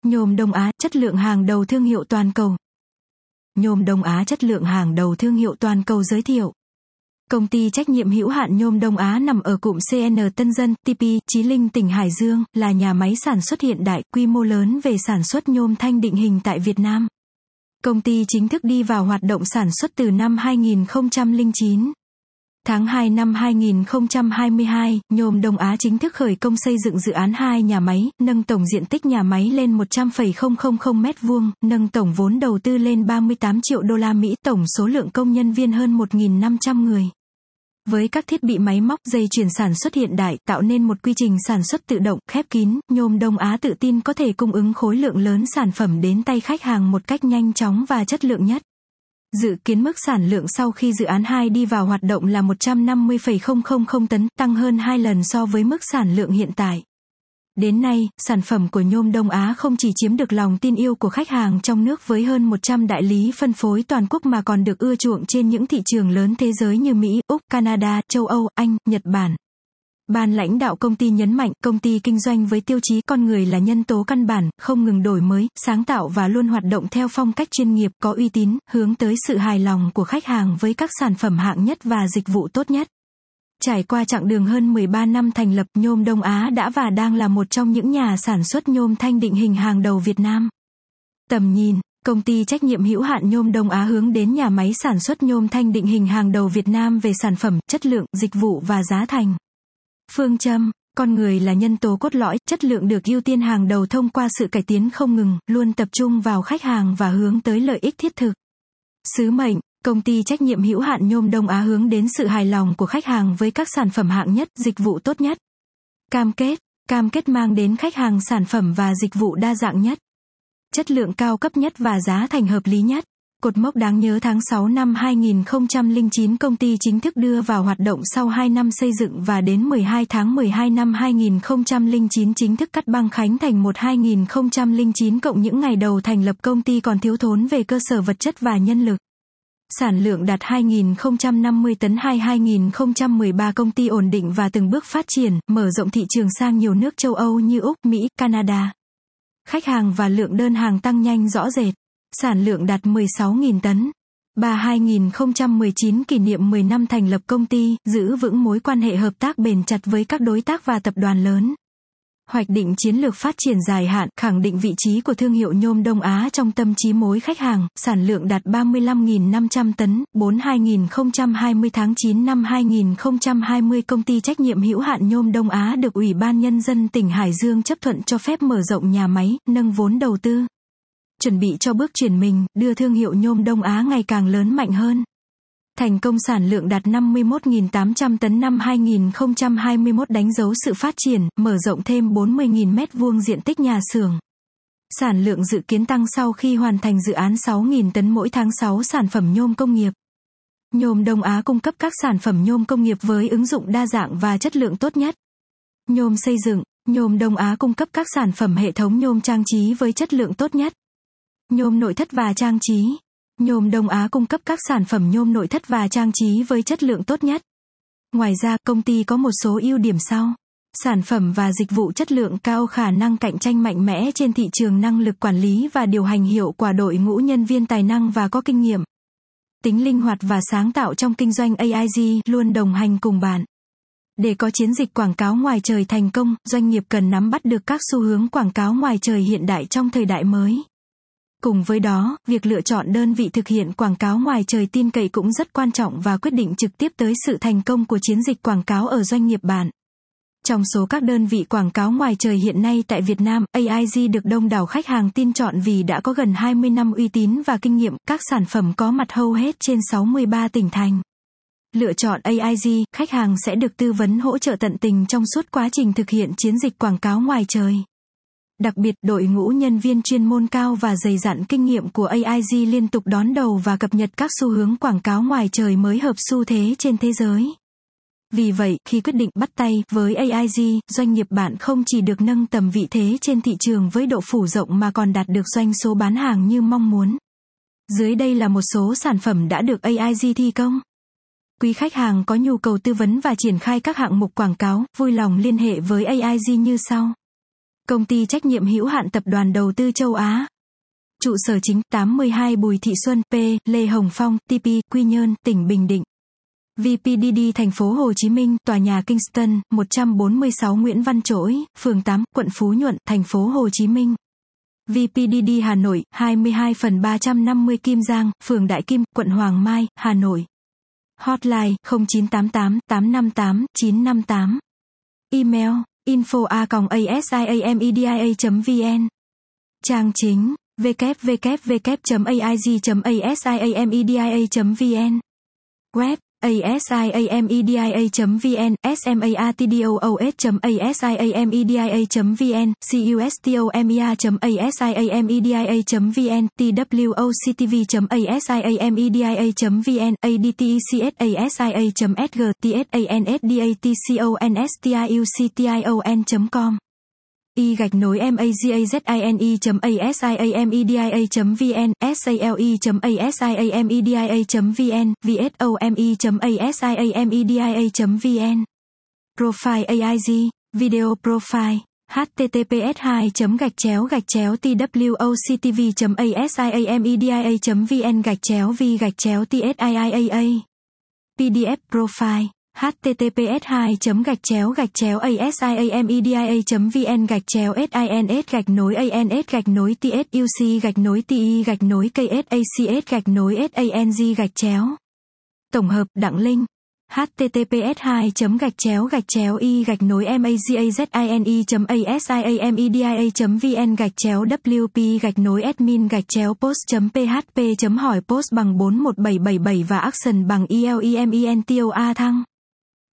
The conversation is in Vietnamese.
Nhôm Đông Á, chất lượng hàng đầu thương hiệu toàn cầu. Nhôm Đông Á, chất lượng hàng đầu thương hiệu toàn cầu giới thiệu. Công ty trách nhiệm hữu hạn Nhôm Đông Á nằm ở cụm CN Tân Dân, TP, Chí Linh, tỉnh Hải Dương, là nhà máy sản xuất hiện đại, quy mô lớn về sản xuất nhôm thanh định hình tại Việt Nam. Công ty chính thức đi vào hoạt động sản xuất từ năm 2009. Tháng 2 năm 2022, Nhôm Đông Á chính thức khởi công xây dựng dự án 2 nhà máy, nâng tổng diện tích nhà máy lên 100,000 m2, nâng tổng vốn đầu tư lên 38 triệu đô la Mỹ, tổng số lượng công nhân viên hơn 1.500 người. Với các thiết bị máy móc dây chuyền sản xuất hiện đại, tạo nên một quy trình sản xuất tự động, khép kín, Nhôm Đông Á tự tin có thể cung ứng khối lượng lớn sản phẩm đến tay khách hàng một cách nhanh chóng và chất lượng nhất. Dự kiến mức sản lượng sau khi dự án 2 đi vào hoạt động là 150,000 tấn, tăng hơn 2 lần so với mức sản lượng hiện tại. Đến nay, sản phẩm của Nhôm Đông Á không chỉ chiếm được lòng tin yêu của khách hàng trong nước với hơn 100 đại lý phân phối toàn quốc mà còn được ưa chuộng trên những thị trường lớn thế giới như Mỹ, Úc, Canada, châu Âu, Anh, Nhật Bản. Ban lãnh đạo công ty nhấn mạnh, công ty kinh doanh với tiêu chí con người là nhân tố căn bản, không ngừng đổi mới, sáng tạo và luôn hoạt động theo phong cách chuyên nghiệp, có uy tín, hướng tới sự hài lòng của khách hàng với các sản phẩm hạng nhất và dịch vụ tốt nhất. Trải qua chặng đường hơn 13 năm thành lập, Nhôm Đông Á đã và đang là một trong những nhà sản xuất nhôm thanh định hình hàng đầu Việt Nam. Tầm nhìn, công ty trách nhiệm hữu hạn Nhôm Đông Á hướng đến nhà máy sản xuất nhôm thanh định hình hàng đầu Việt Nam về sản phẩm, chất lượng, dịch vụ và giá thành. Phương châm, con người là nhân tố cốt lõi, chất lượng được ưu tiên hàng đầu thông qua sự cải tiến không ngừng, luôn tập trung vào khách hàng và hướng tới lợi ích thiết thực. Sứ mệnh, công ty trách nhiệm hữu hạn Nhôm Đông Á hướng đến sự hài lòng của khách hàng với các sản phẩm hạng nhất, dịch vụ tốt nhất. Cam kết mang đến khách hàng sản phẩm và dịch vụ đa dạng nhất, chất lượng cao cấp nhất và giá thành hợp lý nhất. Cột mốc đáng nhớ tháng 6 năm 2009 công ty chính thức đưa vào hoạt động sau 2 năm xây dựng và đến 12 tháng 12 năm 2009 chính thức cắt băng khánh thành 2009 cộng những ngày đầu thành lập công ty còn thiếu thốn về cơ sở vật chất và nhân lực. Sản lượng đạt 2.050 tấn 2013 công ty ổn định và từng bước phát triển, mở rộng thị trường sang nhiều nước châu Âu như Úc, Mỹ, Canada. Khách hàng và lượng đơn hàng tăng nhanh rõ rệt. Sản lượng đạt 16.000 tấn. 2019 kỷ niệm 10 năm thành lập công ty, giữ vững mối quan hệ hợp tác bền chặt với các đối tác và tập đoàn lớn. Hoạch định chiến lược phát triển dài hạn, khẳng định vị trí của thương hiệu Nhôm Đông Á trong tâm trí mỗi khách hàng, sản lượng đạt 35.500 tấn, 2020 tháng 9 năm 2020 công ty trách nhiệm hữu hạn Nhôm Đông Á được Ủy ban Nhân dân tỉnh Hải Dương chấp thuận cho phép mở rộng nhà máy, nâng vốn đầu tư. Chuẩn bị cho bước chuyển mình, đưa thương hiệu Nhôm Đông Á ngày càng lớn mạnh hơn. Thành công sản lượng đạt 51.800 tấn năm 2021 đánh dấu sự phát triển, mở rộng thêm 40.000 m2 diện tích nhà xưởng. Sản lượng dự kiến tăng sau khi hoàn thành dự án 6.000 tấn mỗi tháng 6 sản phẩm nhôm công nghiệp. Nhôm Đông Á cung cấp các sản phẩm nhôm công nghiệp với ứng dụng đa dạng và chất lượng tốt nhất. Nhôm xây dựng, Nhôm Đông Á cung cấp các sản phẩm hệ thống nhôm trang trí với chất lượng tốt nhất. Nhôm nội thất và trang trí. Nhôm Đông Á cung cấp các sản phẩm nhôm nội thất và trang trí với chất lượng tốt nhất. Ngoài ra, công ty có một số ưu điểm sau. Sản phẩm và dịch vụ chất lượng cao, khả năng cạnh tranh mạnh mẽ trên thị trường, năng lực quản lý và điều hành hiệu quả, đội ngũ nhân viên tài năng và có kinh nghiệm. Tính linh hoạt và sáng tạo trong kinh doanh, AIG luôn đồng hành cùng bạn. Để có chiến dịch quảng cáo ngoài trời thành công, doanh nghiệp cần nắm bắt được các xu hướng quảng cáo ngoài trời hiện đại trong thời đại mới. Cùng với đó, việc lựa chọn đơn vị thực hiện quảng cáo ngoài trời tin cậy cũng rất quan trọng và quyết định trực tiếp tới sự thành công của chiến dịch quảng cáo ở doanh nghiệp bạn. Trong số các đơn vị quảng cáo ngoài trời hiện nay tại Việt Nam, AIG được đông đảo khách hàng tin chọn vì đã có gần 20 năm uy tín và kinh nghiệm, các sản phẩm có mặt hầu hết trên 63 tỉnh thành. Lựa chọn AIG, khách hàng sẽ được tư vấn hỗ trợ tận tình trong suốt quá trình thực hiện chiến dịch quảng cáo ngoài trời. Đặc biệt, đội ngũ nhân viên chuyên môn cao và dày dặn kinh nghiệm của AIG liên tục đón đầu và cập nhật các xu hướng quảng cáo ngoài trời mới hợp xu thế trên thế giới. Vì vậy, khi quyết định bắt tay với AIG, doanh nghiệp bạn không chỉ được nâng tầm vị thế trên thị trường với độ phủ rộng mà còn đạt được doanh số bán hàng như mong muốn. Dưới đây là một số sản phẩm đã được AIG thi công. Quý khách hàng có nhu cầu tư vấn và triển khai các hạng mục quảng cáo, vui lòng liên hệ với AIG như sau. Công ty trách nhiệm hữu hạn Tập đoàn Đầu tư Châu Á. Trụ sở chính 812 Bùi Thị Xuân, P. Lê Hồng Phong, TP, Quy Nhơn, tỉnh Bình Định. VPDD Thành phố Hồ Chí Minh, tòa nhà Kingston, 146 Nguyễn Văn Trỗi, phường 8, quận Phú Nhuận, thành phố Hồ Chí Minh. VPDD Hà Nội, 22/350 Kim Giang, phường Đại Kim, quận Hoàng Mai, Hà Nội. Hotline 0988 858 958. Email info@asiamedia.vn. Trang chính www.aig.asiamedia.vn. Web asiamedia.vn, smatdoos.asiamedia.vn, customea.asiamedia.vn, twoctv.asiamedia.vn, adtecsa.sg, tsansdatconstiuction.com. y-mazine.asiamedia.vn, sale.asiamedia.vn, vsome.asiamedia.vn. Profile AIG, Video Profile, https://twoctv.asiamedia.vn/v/tsiaa. PDF Profile, https://asiamedia.vn/ans-ti-ks-ti-sang-. Tổng hợp Đặng Linh. https://i-mazine.admin-post.php.hỏi post bằng 41777 và action bằng ELEMENTOA thăng.